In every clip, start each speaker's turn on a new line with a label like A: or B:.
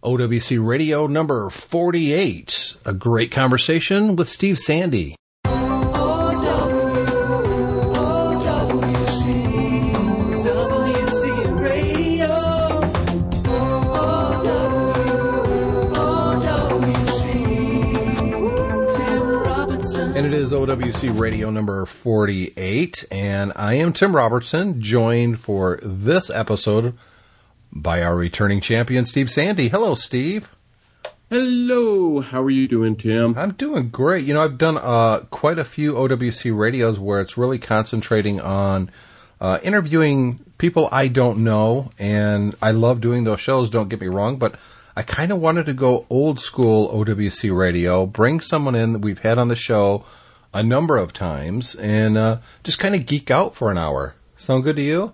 A: OWC Radio number 48. A great conversation with Steve Sandy. And it is OWC Radio number 48, and I am Tim Robertson, joined for this episode by our returning champion, Steve Sandy. Hello, Steve.
B: Hello. How are you doing, Tim?
A: I'm doing great. You know, I've done quite a few OWC radios where it's really concentrating on interviewing people I don't know, and I love doing those shows, don't get me wrong, but I kind of wanted to go old school OWC radio, bring someone in that we've had on the show a number of times, and just kind of geek out for an hour. Sound good to you?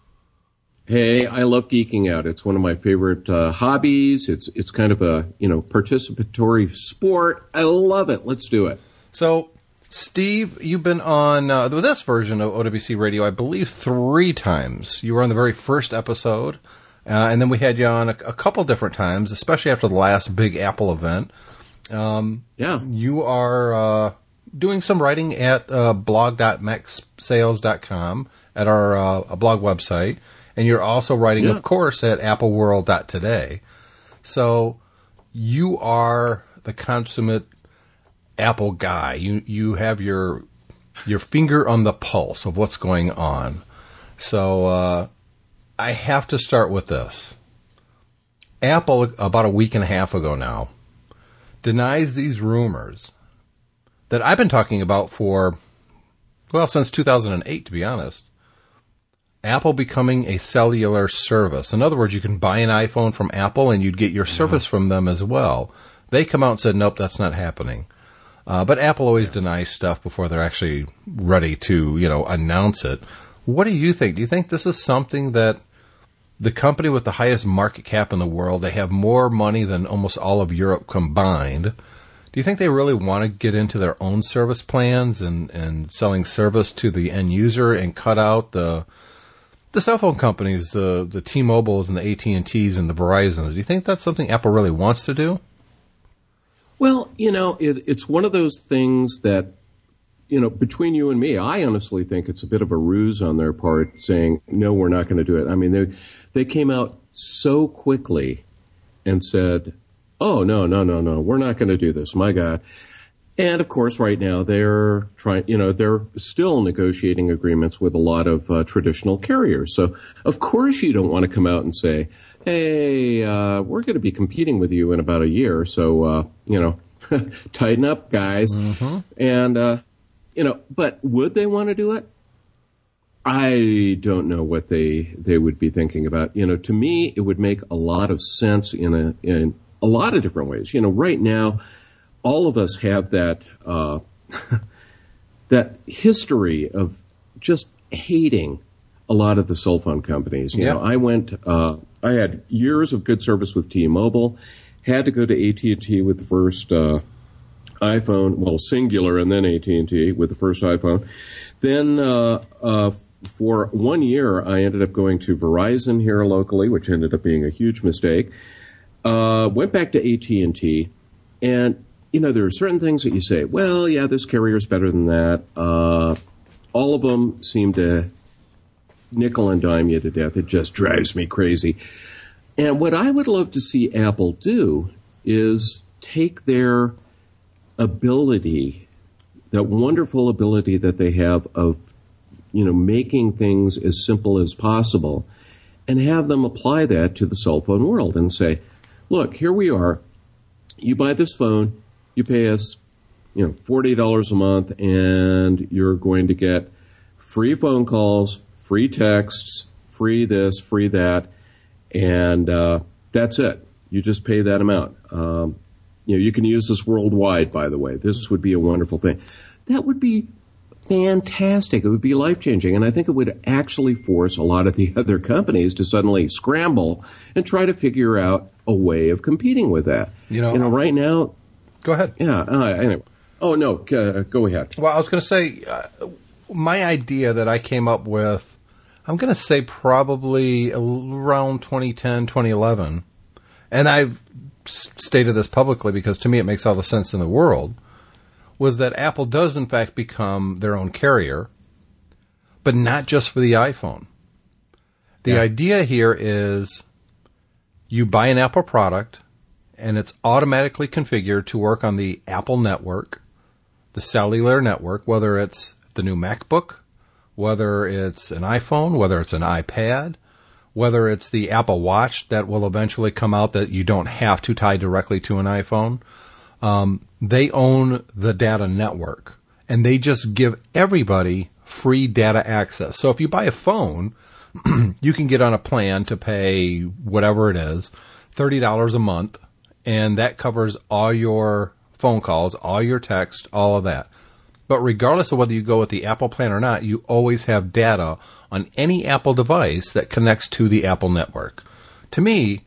B: Hey, I love geeking out. It's one of my favorite hobbies. It's kind of a, participatory sport. I love it. Let's do it.
A: So, Steve, you've been on this version of OWC Radio, I believe, 3 times. You were on the very first episode. And then we had you on a couple different times, especially after the last big Apple event.
B: Yeah.
A: You are doing some writing at blog.mexsales.com, at our blog website. And you're also writing, of course, at appleworld.today. So you are the consummate Apple guy. You have your finger on the pulse of what's going on. So I have to start with this. Apple, about a week and a half ago now, denies these rumors that I've been talking about since 2008, to be honest. Apple becoming a cellular service. In other words, you can buy an iPhone from Apple and you'd get your service from them as well. They come out and said, nope, that's not happening. But Apple always denies stuff before they're actually ready to, announce it. What do you think? Do you think this is something that the company with the highest market cap in the world, they have more money than almost all of Europe combined. Do you think they really want to get into their own service plans and selling service to the end user and cut out the cell phone companies, the T-Mobiles and the AT&Ts and the Verizons? Do you think that's something Apple really wants to do?
B: Well, it's one of those things that, between you and me, I honestly think it's a bit of a ruse on their part saying, no, we're not going to do it. I mean, they came out so quickly and said, oh, no, we're not going to do this, my God. And, of course, right now they're they're still negotiating agreements with a lot of traditional carriers. So, of course, you don't want to come out and say, hey, we're going to be competing with you in about a year. So, tighten up, guys. Mm-hmm. And, but would they want to do it? I don't know what they would be thinking about. To me, it would make a lot of sense in a lot of different ways. Right now, all of us have that that history of just hating a lot of the cell phone companies. I had years of good service with T-Mobile, had to go to AT&T with the first iPhone, singular, and then AT&T with the first iPhone. Then for 1 year, I ended up going to Verizon here locally, which ended up being a huge mistake. Went back to AT&T, and there are certain things that you say, well, yeah, this carrier's better than that. All of them seem to nickel and dime you to death. It just drives me crazy. And what I would love to see Apple do is take their ability, that wonderful ability that they have of, making things as simple as possible, and have them apply that to the cell phone world and say, look, here we are. You buy this phone. You pay us, $40 a month, and you're going to get free phone calls, free texts, free this, free that, and that's it. You just pay that amount. You can use this worldwide, by the way. This would be a wonderful thing. That would be fantastic. It would be life-changing, and I think it would actually force a lot of the other companies to suddenly scramble and try to figure out a way of competing with that. Right now...
A: Go ahead.
B: Yeah. Anyway. Oh, no. Go ahead.
A: Well, I was going to say, my idea that I came up with, I'm going to say probably around 2010, 2011. And I've stated this publicly because to me it makes all the sense in the world, was that Apple does in fact become their own carrier, but not just for the iPhone. The idea here is you buy an Apple product and it's automatically configured to work on the Apple network, the cellular network, whether it's the new MacBook, whether it's an iPhone, whether it's an iPad, whether it's the Apple Watch that will eventually come out that you don't have to tie directly to an iPhone. They own the data network, and they just give everybody free data access. So if you buy a phone, you can get on a plan to pay whatever it is, $30 a month, and that covers all your phone calls, all your text, all of that. But regardless of whether you go with the Apple plan or not, you always have data on any Apple device that connects to the Apple network. To me,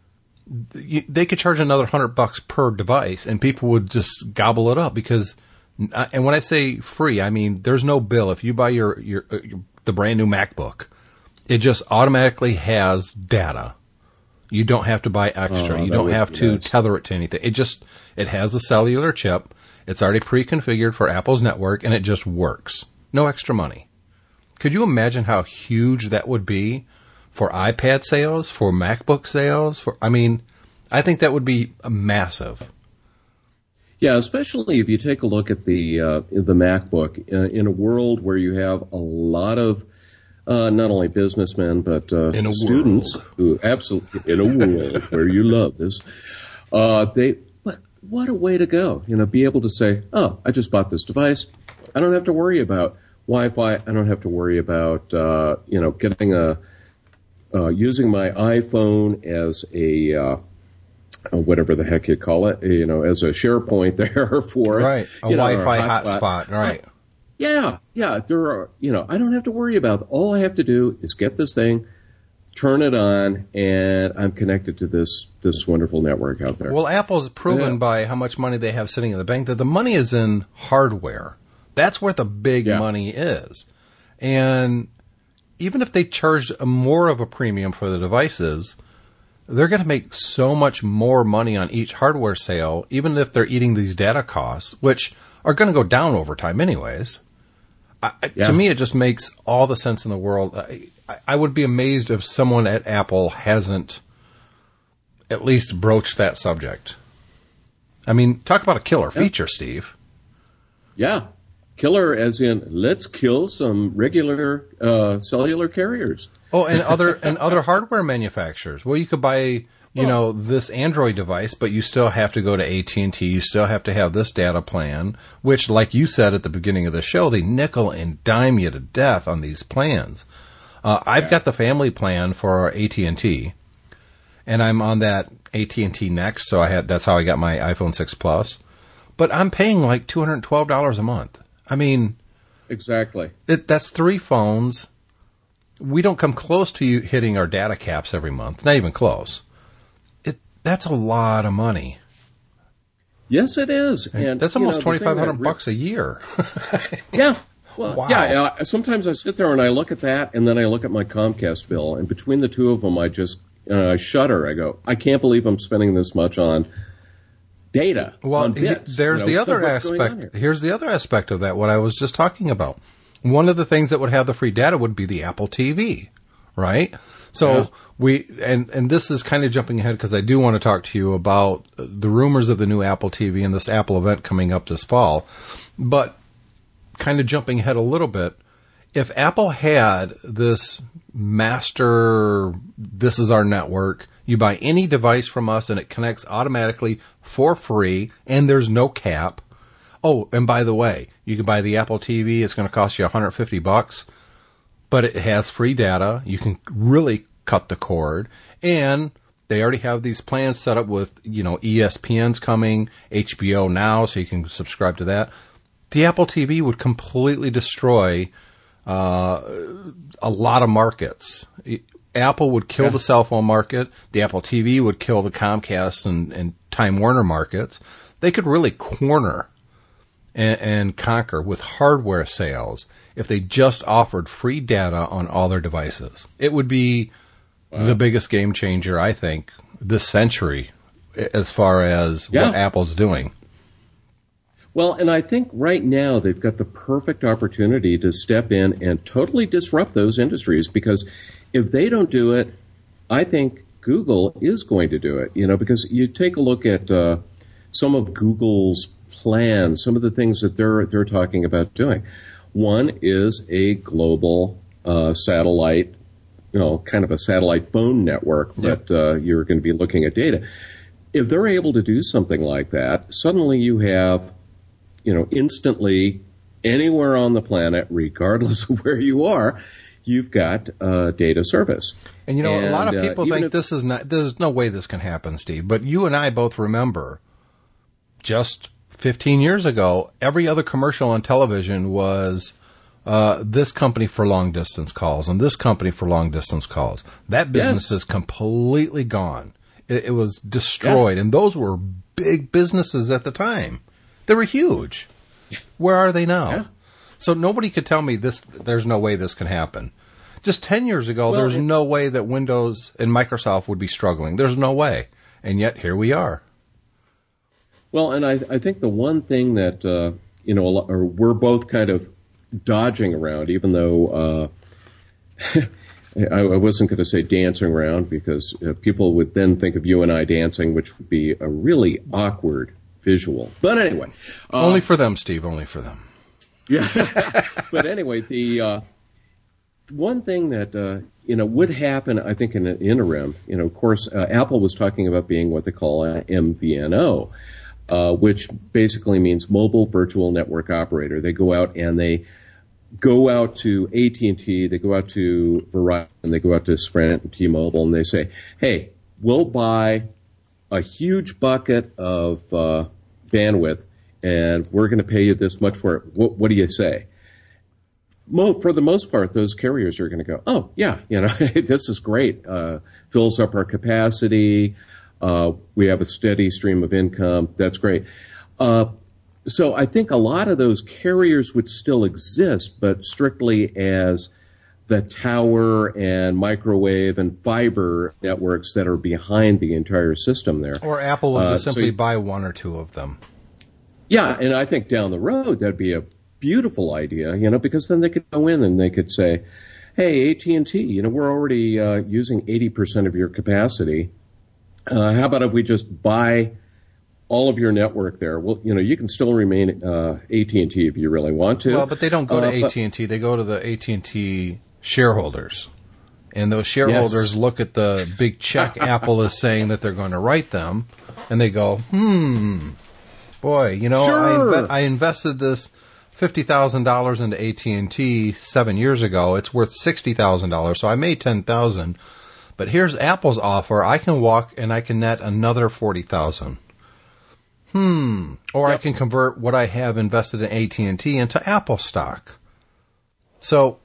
A: they could charge another $100 per device and people would just gobble it up because, and when I say free, I mean, there's no bill. If you buy the brand new MacBook, it just automatically has data. You don't have to buy extra. You don't have to tether it to anything. It has a cellular chip. It's already pre-configured for Apple's network and it just works. No extra money. Could you imagine how huge that would be for iPad sales, for MacBook sales? I think that would be massive.
B: Yeah, especially if you take a look at the MacBook in a world where you have a lot of not only businessmen but students who absolutely in a world where you love this, but what a way to go! Be able to say, "Oh, I just bought this device. I don't have to worry about Wi-Fi. I don't have to worry about getting using my iPhone as a whatever the heck you call it, as a SharePoint there for
A: right a Wi-Fi hotspot, right?
B: Yeah. There are, I don't have to worry about it. All I have to do is get this thing, turn it on, and I'm connected to this wonderful network out there.
A: Well, Apple's proven by how much money they have sitting in the bank that the money is in hardware. That's where the big money is. And even if they charged more of a premium for the devices, they're going to make so much more money on each hardware sale, even if they're eating these data costs, which are going to go down over time anyways. To me, it just makes all the sense in the world. I would be amazed if someone at Apple hasn't at least broached that subject. Talk about a killer feature, Steve.
B: Yeah. Killer as in, let's kill some regular cellular carriers.
A: Oh, and other hardware manufacturers. Well, you could buy, this Android device, but you still have to go to AT&T. You still have to have this data plan, which, like you said at the beginning of the show, they nickel and dime you to death on these plans. I've got the family plan for AT&T, and I'm on that AT&T Next, so that's how I got my iPhone 6 Plus. But I'm paying like $212 a month.
B: Exactly.
A: That's 3 phones. We don't come close to hitting our data caps every month. Not even close. That's a lot of money.
B: Yes, it is.
A: And that's almost $2,500 a year.
B: Yeah. Well, wow. Yeah. Sometimes I sit there and I look at that, and then I look at my Comcast bill, and between the two of them, I just shudder. I go, I can't believe I'm spending this much on data.
A: Well,
B: on bits,
A: there's the other aspect. Here's the other aspect of that, what I was just talking about. One of the things that would have the free data would be the Apple TV, right? So and this is kind of jumping ahead because I do want to talk to you about the rumors of the new Apple TV and this Apple event coming up this fall. But kind of jumping ahead a little bit, if Apple had this master, this is our network, you buy any device from us and it connects automatically for free and there's no cap. Oh, and by the way, you can buy the Apple TV. It's going to cost you $150, but it has free data. You can really cut the cord, and they already have these plans set up with, ESPN's coming, HBO Now, so you can subscribe to that. The Apple TV would completely destroy a lot of markets. Apple would kill the cell phone market. The Apple TV would kill the Comcast and Time Warner markets. They could really corner and conquer with hardware sales if they just offered free data on all their devices. It would be the biggest game changer, I think, this century as far as what Apple's doing.
B: Well, and I think right now they've got the perfect opportunity to step in and totally disrupt those industries, because if they don't do it, I think Google is going to do it. Because you take a look at some of Google's plans, some of the things that they're talking about doing. One is a global satellite, kind of a satellite phone network that you're going to be looking at data. If they're able to do something like that, suddenly you have instantly anywhere on the planet, regardless of where you are, you've got data service.
A: And a lot of people think there's no way this can happen, Steve. But you and I both remember just 15 years ago, every other commercial on television was this company for long distance calls and this company for long distance calls. That business is completely gone. It was destroyed. And those were big businesses at the time. They were huge. Where are they now? Yeah. So nobody could tell me there's no way this can happen. Just 10 years ago, there's no way that Windows and Microsoft would be struggling. There's no way. And yet, here we are.
B: Well, and I think the one thing that, we're both kind of dodging around, even though I wasn't going to say dancing around, because people would then think of you and I dancing, which would be a really awkward visual. But anyway.
A: Only for them, Steve, only for them.
B: Yeah. But anyway, the one thing that, would happen, I think, in an interim, of course, Apple was talking about being what they call an MVNO, which basically means Mobile Virtual Network Operator. They go out and they go out to AT&T, they go out to Verizon, they go out to Sprint and T-Mobile, and they say, hey, we'll buy a huge bucket of bandwidth, and we're going to pay you this much for it. What do you say? For the most part, those carriers are going to go, oh, yeah, this is great. Fills up our capacity. We have a steady stream of income. That's great. So I think a lot of those carriers would still exist, but strictly as the tower and microwave and fiber networks that are behind the entire system there.
A: Or Apple would just simply buy one or two of them.
B: Yeah, and I think down the road that'd be a beautiful idea, because then they could go in and they could say, hey, AT&T, we're already using 80% of your capacity. How about if we just buy all of your network there? Well, you can still remain AT&T if you really want to.
A: Well, but they don't go to AT&T. They go to the AT&T shareholders. And those shareholders look at the big check Apple is saying that they're going to write them, and they go, boy,
B: sure.
A: I invested this $50,000 into AT&T 7 years ago. It's worth $60,000, so I made $10,000. But here's Apple's offer. I can walk and I can net another $40,000. Or I can convert what I have invested in AT&T into Apple stock. So,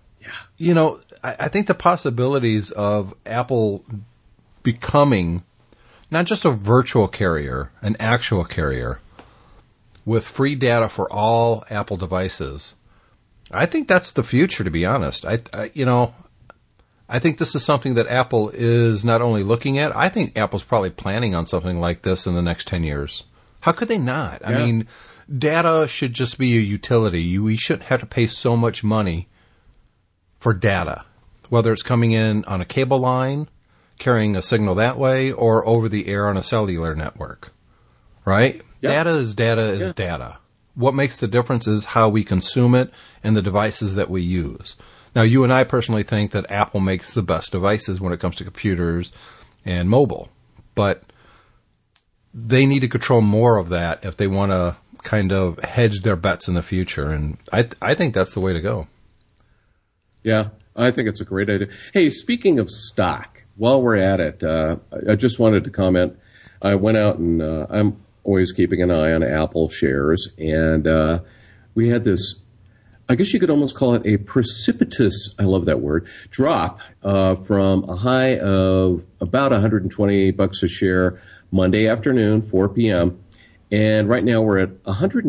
A: I think the possibilities of Apple becoming not just a virtual carrier, an actual carrier with free data for all Apple devices, I think that's the future, to be honest. I think this is something that Apple is not only looking at, I think Apple's probably planning on something like this in the next 10 years. How could they not? I mean, data should just be a utility. We shouldn't have to pay so much money for data, whether it's coming in on a cable line, carrying a signal that way, or over the air on a cellular network, right? Yep. Data is data. What makes the difference is how we consume it and the devices that we use. Now, you and I personally think that Apple makes the best devices when it comes to computers and mobile, but they need to control more of that if they want to kind of hedge their bets in the future, and I think that's the way to go.
B: Yeah, I think it's a great idea. Hey, speaking of stock, while we're at it, I just wanted to comment. I went out and I'm always keeping an eye on Apple shares, and we had this, I guess you could almost call it a precipitous, I love that word, drop from a high of about $120 a share Monday afternoon, 4 p.m., and right now we're at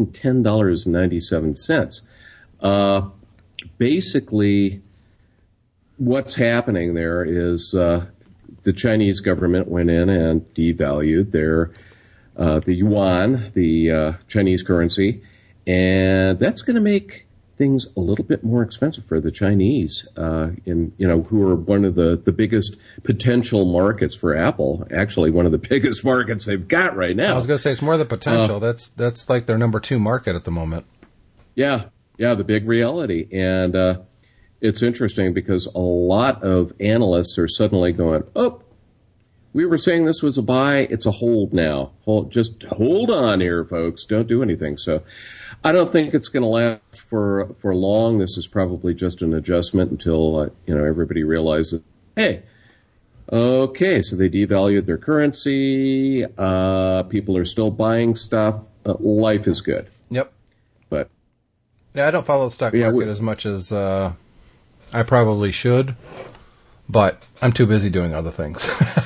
B: $110.97. Basically, what's happening there is the Chinese government went in and devalued the yuan, the Chinese currency, and that's going to make things a little bit more expensive for the Chinese, who are one of the biggest potential markets for Apple. Actually, one of the biggest markets they've got right now.
A: I was going to say it's more the potential. That's like their number 2 market at the moment.
B: Yeah, the big reality, and it's interesting because a lot of analysts are suddenly going, "Oh, we were saying this was a buy; it's a hold now. Just hold on here, folks. Don't do anything." So, I don't think it's going to last for long. This is probably just an adjustment until everybody realizes, hey, okay, so they devalued their currency. People are still buying stuff. Life is good.
A: Yep.
B: But
A: yeah, I don't follow the stock market as much as I probably should, but I'm too busy doing other things.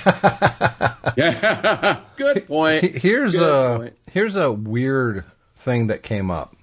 B: Yeah, good point.
A: Here's a weird thing that came up.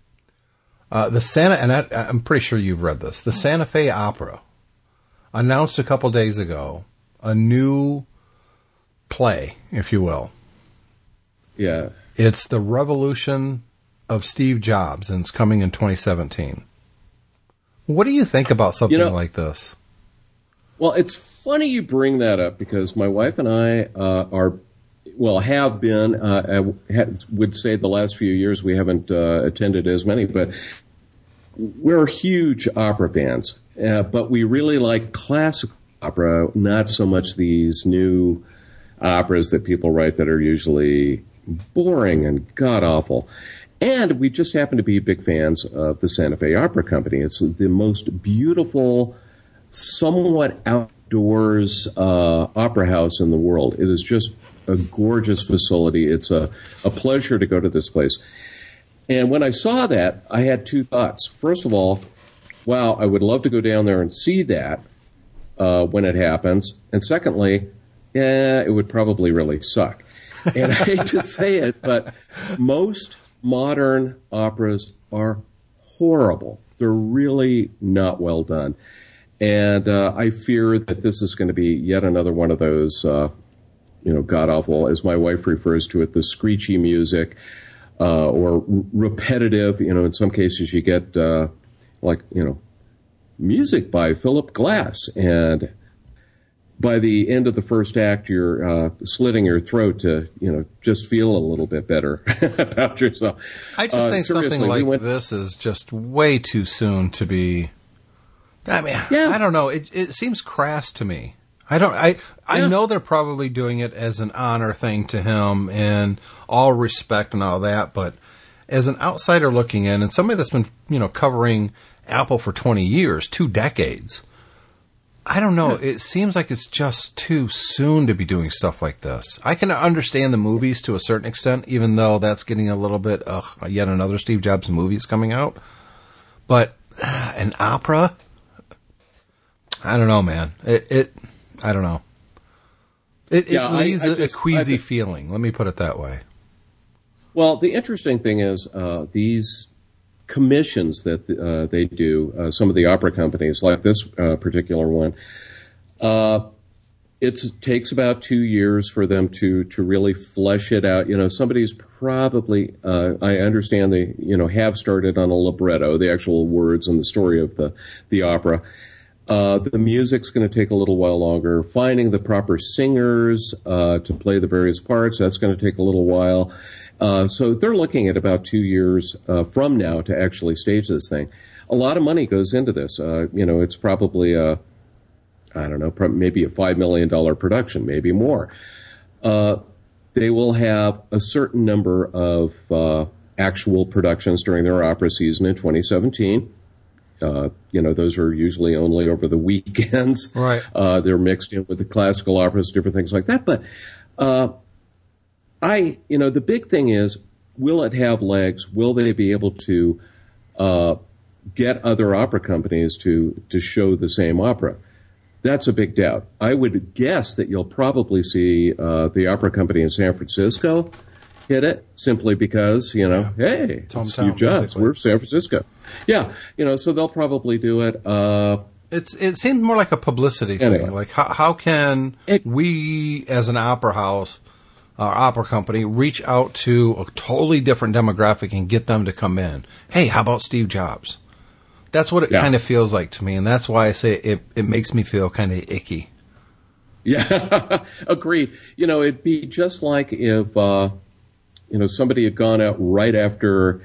A: I'm pretty sure you've read this. The Santa Fe Opera announced a couple days ago a new play, if you will.
B: Yeah.
A: It's The Revolution of Steve Jobs, and it's coming in 2017. What do you think about something like this?
B: Well, it's funny you bring that up because my wife and I have been, would say the last few years we haven't attended as many, but we're huge opera fans. But we really like classical opera, not so much these new operas that people write that are usually boring and god-awful. And we just happen to be big fans of the Santa Fe Opera Company. It's the most beautiful, somewhat outdoors opera house in the world. It is just a gorgeous facility. It's a pleasure to go to this place. And when I saw that, I had 2 thoughts. First of all, wow, I would love to go down there and see that when it happens. And secondly, it would probably really suck. And I hate to say it, but most modern operas are horrible. They're really not well done. And I fear that this is going to be yet another one of those god-awful, as my wife refers to it, the screechy music, or repetitive. In some cases you get, music by Philip Glass. And by the end of the first act, you're slitting your throat to, just feel a little bit better about yourself.
A: I just think something like this is just way too soon to be... I mean, yeah. I don't know. It seems crass to me. I know they're probably doing it as an honor thing to him and all respect and all that, but as an outsider looking in and somebody that's been, covering Apple for 20 years, 2 decades, I don't know. It seems like it's just too soon to be doing stuff like this. I can understand the movies to a certain extent, even though that's getting a little bit, yet another Steve Jobs movie is coming out. But an opera? I don't know, man. I don't know. It leaves a queasy feeling. Let me put it that way.
B: Well, the interesting thing is these commissions that they do, some of the opera companies, like this particular one, it takes about 2 years for them to really flesh it out. Somebody's probably, I understand they, have started on a libretto, the actual words and the story of the opera. The music's going to take a little while longer. Finding the proper singers to play the various parts, that's going to take a little while. So they're looking at about 2 years from now to actually stage this thing. A lot of money goes into this. It's probably maybe a $5 million production, maybe more. They will have a certain number of actual productions during their opera season in 2017. Those are usually only over the weekends.
A: Right.
B: They're mixed in with the classical operas, different things like that. But the big thing is, will it have legs? Will they be able to get other opera companies to show the same opera? That's a big doubt. I would guess that you'll probably see the opera company in San Francisco hit it simply because, hey, it's Steve Jobs. We're San Francisco. Yeah, so they'll probably do it.
A: It seems more like a publicity thing. Like, how can we, as an opera house, opera company, reach out to a totally different demographic and get them to come in? Hey, how about Steve Jobs? That's what it kind of feels like to me, and that's why I say it makes me feel kind of icky.
B: Yeah, agreed. It'd be just like if somebody had gone out right after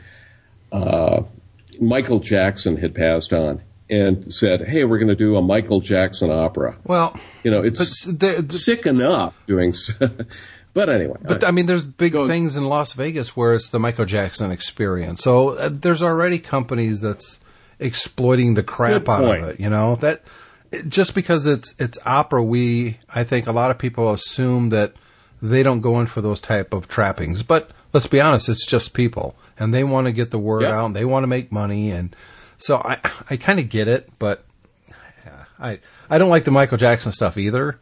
B: Michael Jackson had passed on and said, "Hey, we're going to do a Michael Jackson opera."
A: Well,
B: it's sick enough doing so. But anyway.
A: But, I mean, there's big things in Las Vegas where it's the Michael Jackson experience. So there's already companies that's exploiting the crap out of it, that just because it's opera, I think a lot of people assume that they don't go in for those type of trappings. But let's be honest, it's just people, and they want to get the word out, and they want to make money. And so I kind of get it, but I don't like the Michael Jackson stuff either.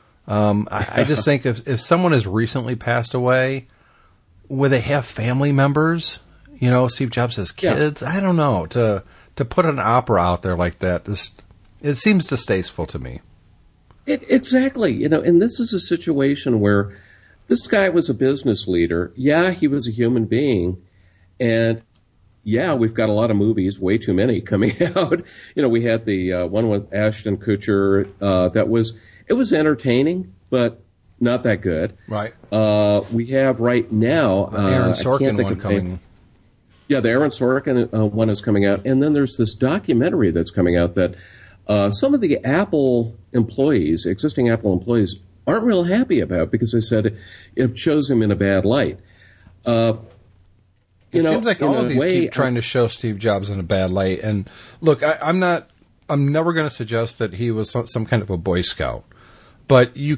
A: I just think if someone has recently passed away, where they have family members, Steve Jobs has kids, I don't know, to put an opera out there like that, it seems distasteful to me.
B: Exactly. And this is a situation where this guy was a business leader. Yeah, he was a human being. And yeah, we've got a lot of movies, way too many coming out. We had the one with Ashton Kutcher it was entertaining, but not that good.
A: Right.
B: We have right now
A: the Aaron Sorkin one coming.
B: Yeah, the Aaron Sorkin one is coming out. And then there's this documentary that's coming out that some of the Apple employees, existing Apple employees, aren't real happy about because they said it shows him in a bad light.
A: It seems like all of these keep trying to show Steve Jobs in a bad light. And look, I'm never going to suggest that he was some kind of a Boy Scout. But you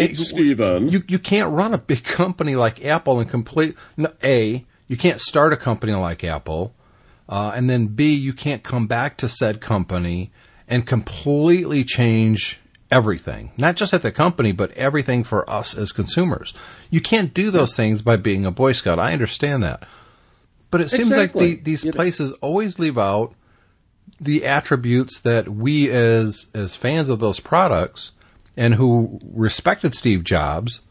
A: can't run a big company like Apple and you can't start a company like Apple, and then B, you can't come back to said company and completely change everything. Not just at the company, but everything for us as consumers. You can't do those things by being a Boy Scout. I understand that. But it seems like these places always leave out the attributes that we as fans of those products and who respected Steve Jobs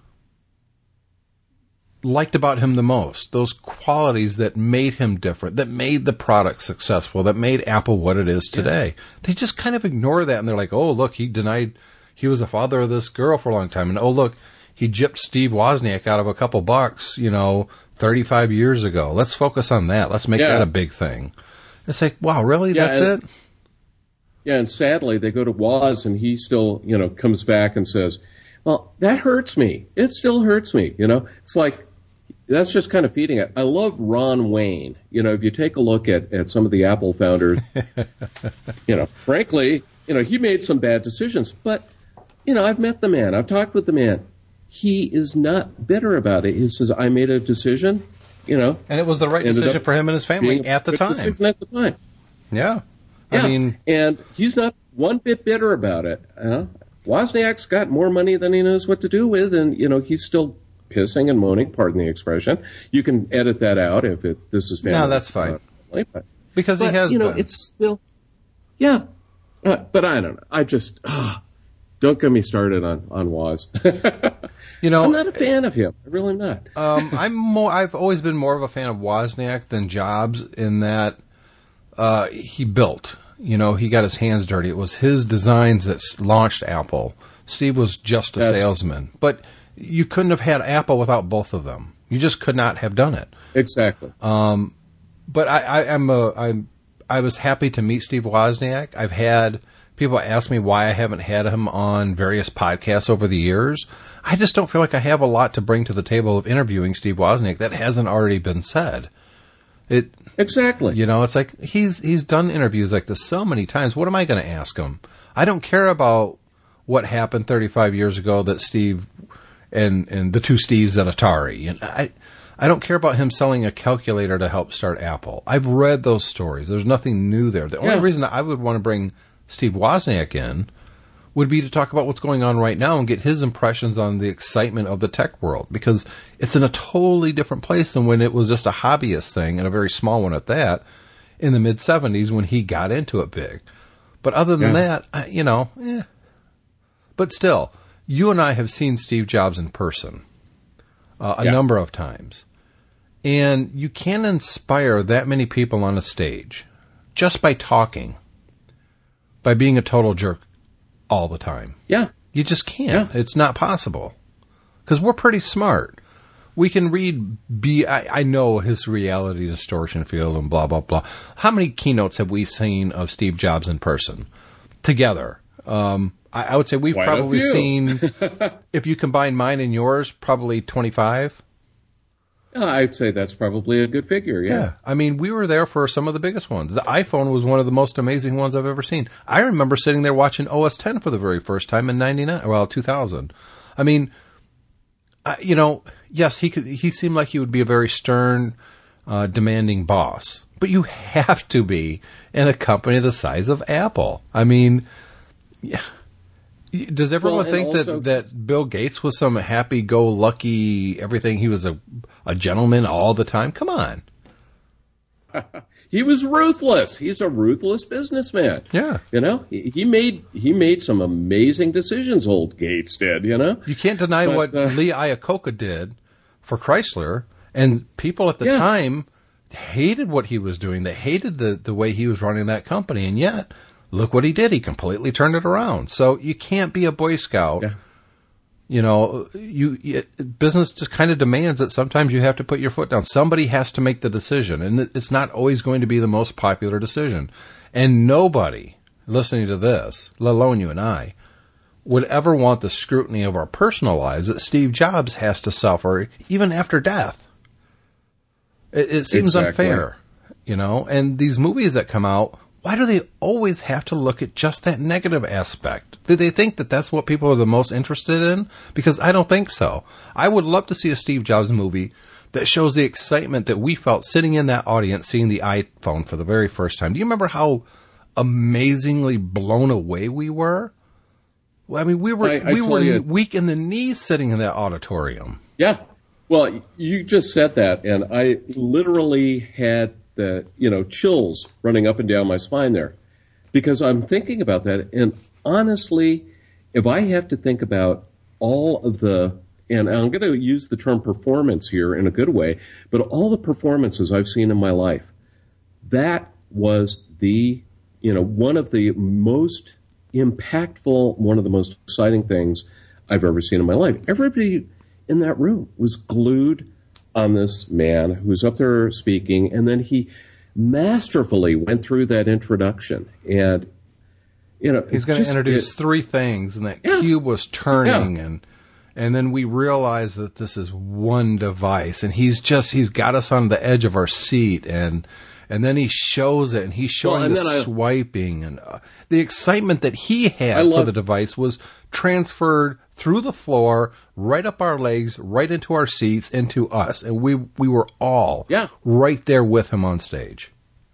A: liked about him the most. Those qualities that made him different, that made the product successful, that made Apple what it is today. They just kind of ignore that, and they're like, oh, look, he denied he was a father of this girl for a long time. And, oh, look, he gypped Steve Wozniak out of a couple bucks, 35 years ago. Let's focus on that. Let's make that a big thing. It's like, wow, really? That's it?
B: Yeah, and sadly, they go to Woz, and he still, comes back and says, well, that hurts me. It still hurts me, It's like, that's just kind of feeding it. I love Ron Wayne. If you take a look at some of the Apple founders, frankly, he made some bad decisions. But, I've met the man. I've talked with the man. He is not bitter about it. He says, I made a decision, And
A: it was the right decision for him and his family at the time.
B: Decision at the time.
A: Yeah.
B: And he's not one bit bitter about it. Wozniak's got more money than he knows what to do with, and, he's still pissing and moaning, pardon the expression. You can edit that out if this is family.
A: No, that's fine. Because he has been.
B: It's still... Yeah. But I don't know. I just... don't get me started on Woz. I'm not a fan of him. I really am not.
A: I've always been more of a fan of Wozniak than Jobs in that he built. He got his hands dirty. It was his designs that launched Apple. Steve was just a salesman. But you couldn't have had Apple without both of them. You just could not have done it.
B: Exactly.
A: But I was happy to meet Steve Wozniak. I've had people ask me why I haven't had him on various podcasts over the years. I just don't feel like I have a lot to bring to the table of interviewing Steve Wozniak that hasn't already been said.
B: Exactly.
A: It's like he's done interviews like this so many times. What am I going to ask him? I don't care about what happened 35 years ago that Steve and the two Steves at Atari. And I don't care about him selling a calculator to help start Apple. I've read those stories. There's nothing new there. The only reason that I would want to bring Steve Wozniak in would be to talk about what's going on right now and get his impressions on the excitement of the tech world, because it's in a totally different place than when it was just a hobbyist thing, and a very small one at that, in the mid-'70s when he got into it big. But other than that, But still, you and I have seen Steve Jobs in person a number of times. And you can't inspire that many people on a stage just by talking, by being a total jerk all the time.
B: Yeah.
A: You just can't. Yeah. It's not possible. Because we're pretty smart. We can read I know his reality distortion field and blah, blah, blah. How many keynotes have we seen of Steve Jobs in person together? I would say we've probably seen, if you combine mine and yours, probably 25.
B: I'd say that's probably a good figure, yeah.
A: I mean, we were there for some of the biggest ones. The iPhone was one of the most amazing ones I've ever seen. I remember sitting there watching OS X for the very first time in 2000. I mean, yes, he seemed like he would be a very stern, demanding boss. But you have to be in a company the size of Apple. I mean, yeah. Does everyone think that Bill Gates was some happy-go-lucky everything? He was a gentleman all the time? Come on.
B: He was ruthless. He's a ruthless businessman.
A: Yeah.
B: He made some amazing decisions, old Gates did,
A: You can't deny what Lee Iacocca did for Chrysler, and people at the time hated what he was doing. They hated the way he was running that company, and yet... look what he did. He completely turned it around. So you can't be a Boy Scout. Yeah. Business just kind of demands that sometimes you have to put your foot down. Somebody has to make the decision, and it's not always going to be the most popular decision. And nobody listening to this, let alone you and I, would ever want the scrutiny of our personal lives that Steve Jobs has to suffer even after death. It seems unfair, and these movies that come out, why do they always have to look at just that negative aspect? Do they think that that's what people are the most interested in? Because I don't think so. I would love to see a Steve Jobs movie that shows the excitement that we felt sitting in that audience seeing the iPhone for the very first time. Do you remember how amazingly blown away we were? Well, I mean, we were weak in the knees sitting in that auditorium.
B: Yeah. Well, you just said that, and I literally had the chills running up and down my spine there, because I'm thinking about that. And honestly, if I have to think about all of and I'm going to use the term performance here in a good way, but all the performances I've seen in my life, that was one of the most impactful, one of the most exciting things I've ever seen in my life. Everybody in that room was glued on this man who's up there speaking, and then he masterfully went through that introduction. And,
A: he's going to introduce three things, and that cube was turning, and then we realize that this is one device, and he's got us on the edge of our seat, and then he shows it, and he's showing swiping, and the excitement that he had for the device was transferred through the floor, right up our legs, right into our seats, into us. And we were all right there with him on stage.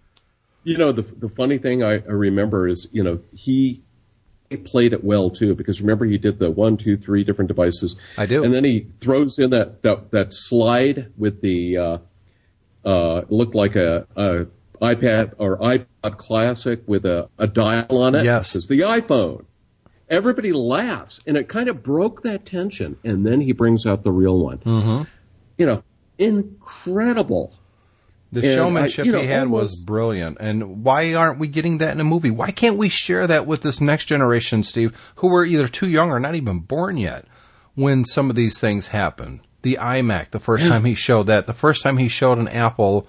B: The funny thing I remember is, he played it well, too, because remember he did the 1, 2, 3 different devices.
A: I do.
B: And then he throws in that slide with the, looked like a iPad or iPod Classic with a dial on it.
A: Yes.
B: It's the iPhone. Everybody laughs, and it kind of broke that tension. And then he brings out the real one.
A: Mm-hmm.
B: Incredible.
A: The showmanship he had was brilliant. And why aren't we getting that in a movie? Why can't we share that with this next generation, Steve, who were either too young or not even born yet when some of these things happen? The iMac, the first time he showed that, the first time he showed an Apple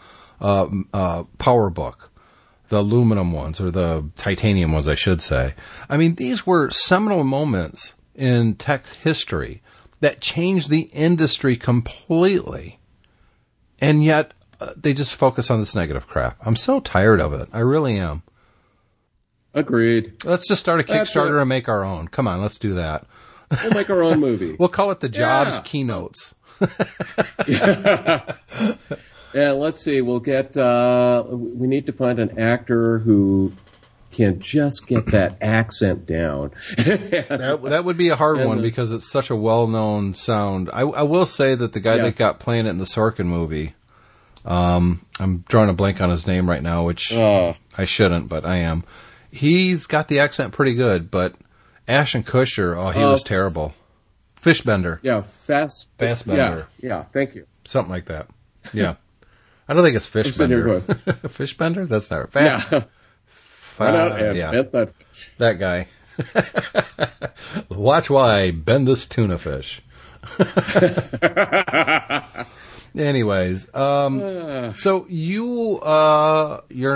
A: PowerBook. The aluminum ones, or the titanium ones, I should say. I mean, these were seminal moments in tech history that changed the industry completely. And yet, they just focus on this negative crap. I'm so tired of it. I really am.
B: Agreed.
A: Let's just start a Kickstarter and make our own. Come on, let's do that.
B: We'll make our own movie.
A: We'll call it the Jobs Keynotes.
B: Yeah, let's see. We'll get. We need to find an actor who can just get that accent down.
A: that would be a hard one because it's such a well-known sound. I will say that the guy that got playing it in the Sorkin movie, I'm drawing a blank on his name right now, which I shouldn't, but I am. He's got the accent pretty good, but Ashton Kutcher, he was terrible. Fishbender.
B: Yeah,
A: Fastbender.
B: Yeah, thank you.
A: Something like that. Yeah. I don't think it's Fishbender. Fishbender? That's not right.
B: Yeah.
A: That guy. Watch while I bend this tuna fish. Anyways, so you're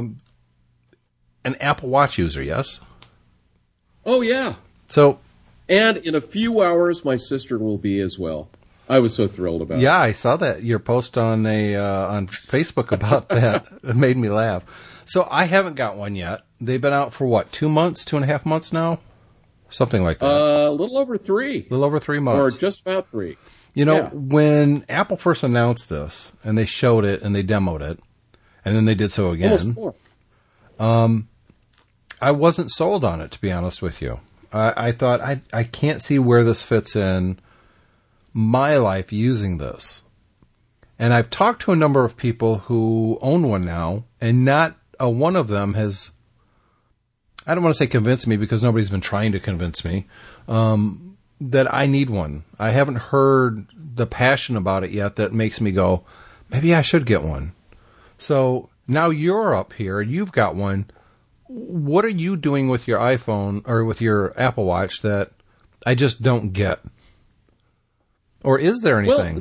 A: an Apple Watch user, yes?
B: Oh, yeah.
A: So,
B: and in a few hours, my sister will be as well. I was so thrilled about it.
A: Yeah, I saw that your post on on Facebook about that. It made me laugh. So I haven't got one yet. They've been out for what, 2 months, 2.5 months now? Something like that.
B: A little over 3.
A: A little over 3 months.
B: Or just about 3.
A: You know, when Apple first announced this, and they showed it, and they demoed it, and then they did so again, I wasn't sold on it, to be honest with you. I thought, I can't see where this fits in my life using this. And I've talked to a number of people who own one now, and not one of them has, I don't want to say convinced me because nobody's been trying to convince me, that I need one. I haven't heard the passion about it yet that makes me go, maybe I should get one. So now you're up here, you've got one. What are you doing with your iPhone or with your Apple Watch that I just don't get? Or is there anything?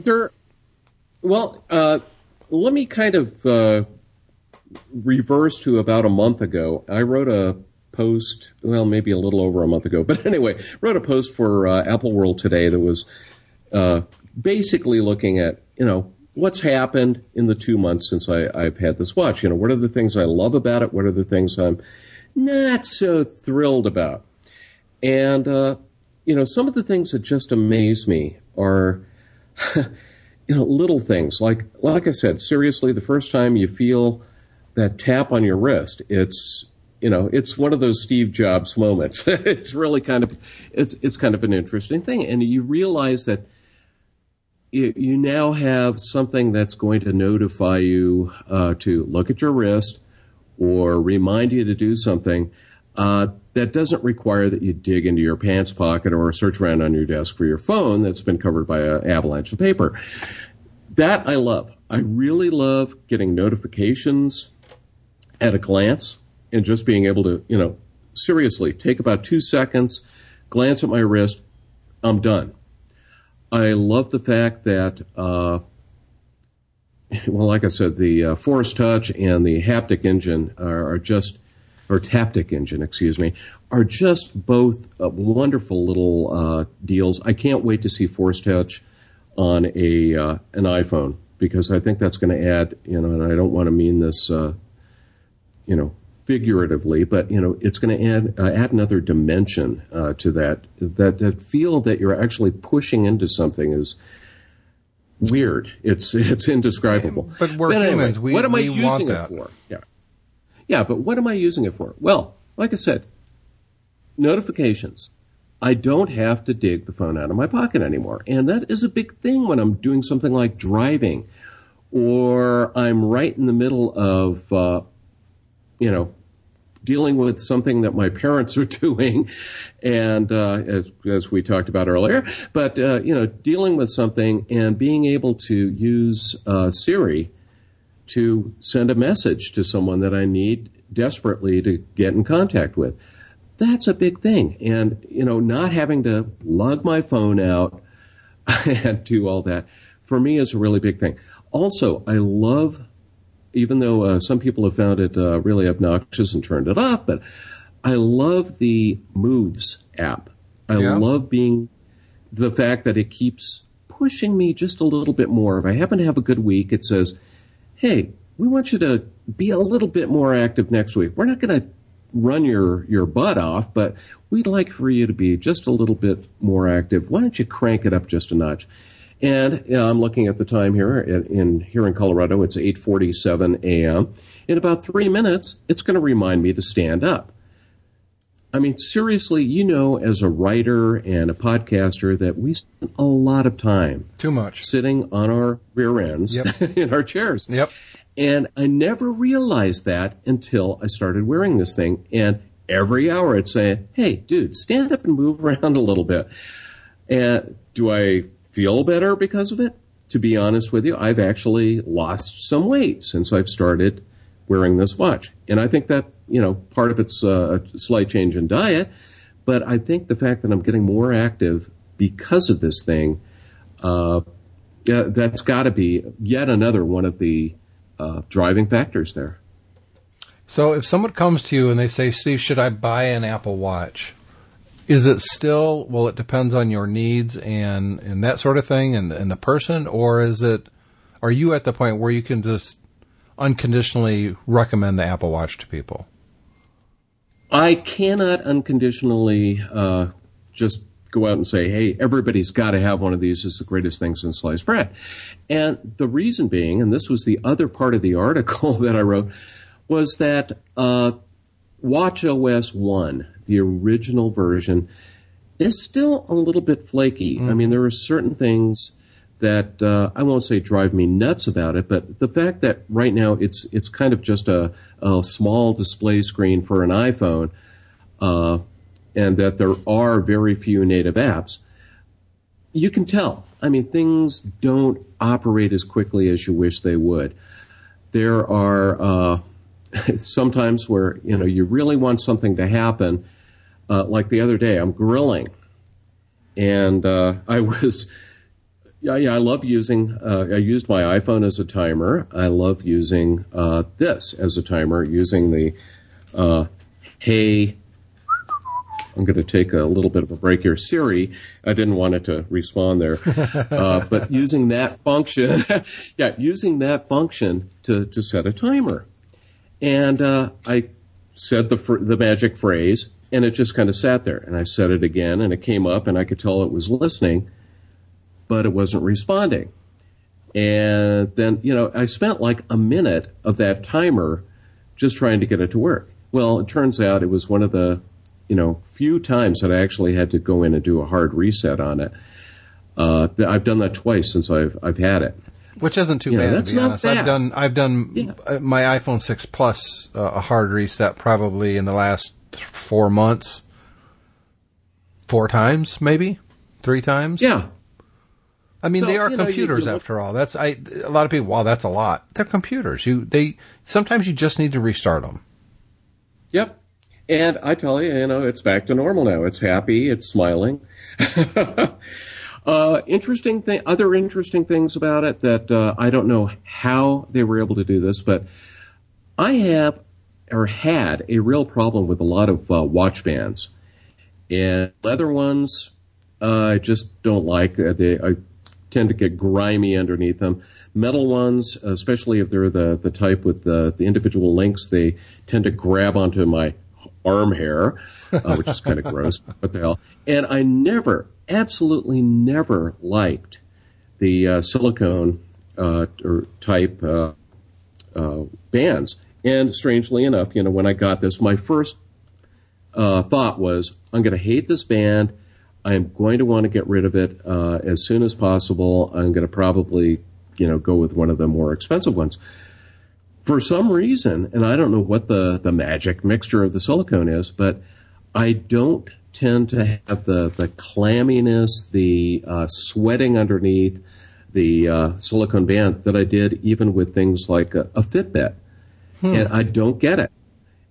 B: Let me kind of reverse to about a month ago. I wrote a post, maybe a little over a month ago, but anyway, wrote a post for Apple World Today that was basically looking at, what's happened in the 2 months since I've had this watch. What are the things I love about it? What are the things I'm not so thrilled about? And, some of the things that just amaze me are, little things. Like I said, seriously, the first time you feel that tap on your wrist, it's one of those Steve Jobs moments. It's really kind of an interesting thing. And you realize that you now have something that's going to notify you to look at your wrist or remind you to do something that doesn't require that you dig into your pants pocket or search around on your desk for your phone that's been covered by an avalanche of paper. That I love. I really love getting notifications at a glance and just being able to, seriously take about 2 seconds, glance at my wrist, I'm done. I love the fact that, like I said, the Force Touch and the haptic engine taptic engine, are just both wonderful little deals. I can't wait to see Force Touch on an iPhone because I think that's going to add, and I don't want to mean this, figuratively, but it's going to add another dimension to that feel that you're actually pushing into something is weird. It's indescribable.
A: But we're humans.
B: What am I using
A: it
B: for? Yeah, but what am I using it for? Well, like I said, notifications. I don't have to dig the phone out of my pocket anymore, and that is a big thing when I'm doing something like driving, or I'm right in the middle of dealing with something that my parents are doing, and as we talked about earlier, but dealing with something and being able to use Siri to send a message to someone that I need desperately to get in contact with. That's a big thing, and not having to lug my phone out and do all that for me is a really big thing. Also, I love. Even though some people have found it really obnoxious and turned it off, but I love the Moves app. I love the fact that it keeps pushing me just a little bit more. If I happen to have a good week, it says, hey, we want you to be a little bit more active next week. We're not going to run your butt off, but we'd like for you to be just a little bit more active. Why don't you crank it up just a notch? And I'm looking at the time here in Colorado. It's 8:47 a.m. In about 3 minutes, it's going to remind me to stand up. I mean, seriously, as a writer and a podcaster, that we spend a lot of time
A: too much
B: sitting on our rear ends in our chairs.
A: Yep.
B: And I never realized that until I started wearing this thing. And every hour it's saying, hey, dude, stand up and move around a little bit. And do I feel better because of it? To be honest with you, I've actually lost some weight since I've started wearing this watch. And I think that, part of it's a slight change in diet, but I think the fact that I'm getting more active because of this thing, that's got to be yet another one of the driving factors there.
A: So if someone comes to you and they say, Steve, should I buy an Apple Watch? Is it still, well, it depends on your needs and that sort of thing and the person, or are you at the point where you can just unconditionally recommend the Apple Watch to people?
B: I cannot unconditionally just go out and say, hey, everybody's got to have one of these. It's the greatest thing since sliced bread. And the reason being, and this was the other part of the article that I wrote, was that WatchOS 1, the original version, is still a little bit flaky. I mean, there are certain things that I won't say drive me nuts about it, but the fact that right now it's kind of just a small display screen for an iPhone, and that there are very few native apps, you can tell. I mean, things don't operate as quickly as you wish they would. There are sometimes where, you really want something to happen. Like the other day, I'm grilling, and I love using, I used my iPhone as a timer. I love using this as a timer, using the, hey, I'm going to take a little bit of a break here. Siri, I didn't want it to respond there. But using that function, to set a timer. And I said the magic phrase, and it just kind of sat there. And I said it again, and it came up, and I could tell it was listening, but it wasn't responding. And then, I spent like a minute of that timer just trying to get it to work. Well, it turns out it was one of the, few times that I actually had to go in and do a hard reset on it. I've done that twice since I've had it.
A: Which isn't too bad,
B: that's
A: to be
B: not
A: honest.
B: bad.
A: I've done my iPhone 6 Plus a hard reset probably in the last 4 months. 4 times, maybe 3 times.
B: Yeah.
A: I mean, they are computers after all. A lot of people. Wow, that's a lot. They're computers. Sometimes you just need to restart them.
B: Yep. And I tell you, it's back to normal now. It's happy. It's smiling. Other interesting things about it that I don't know how they were able to do this, but I had a real problem with a lot of watch bands. And leather ones, I just don't like. I tend to get grimy underneath them. Metal ones, especially if they're the type with the individual links, they tend to grab onto my arm hair, which is kind of gross. What the hell? And I absolutely never liked the silicone or type bands. And strangely enough, when I got this, my first thought was, I'm going to hate this band. I'm going to want to get rid of it as soon as possible. I'm going to probably, go with one of the more expensive ones. For some reason, and I don't know what the magic mixture of the silicone is, but I don't tend to have the clamminess, the sweating underneath the silicone band that I did even with things like a Fitbit. And I don't get it.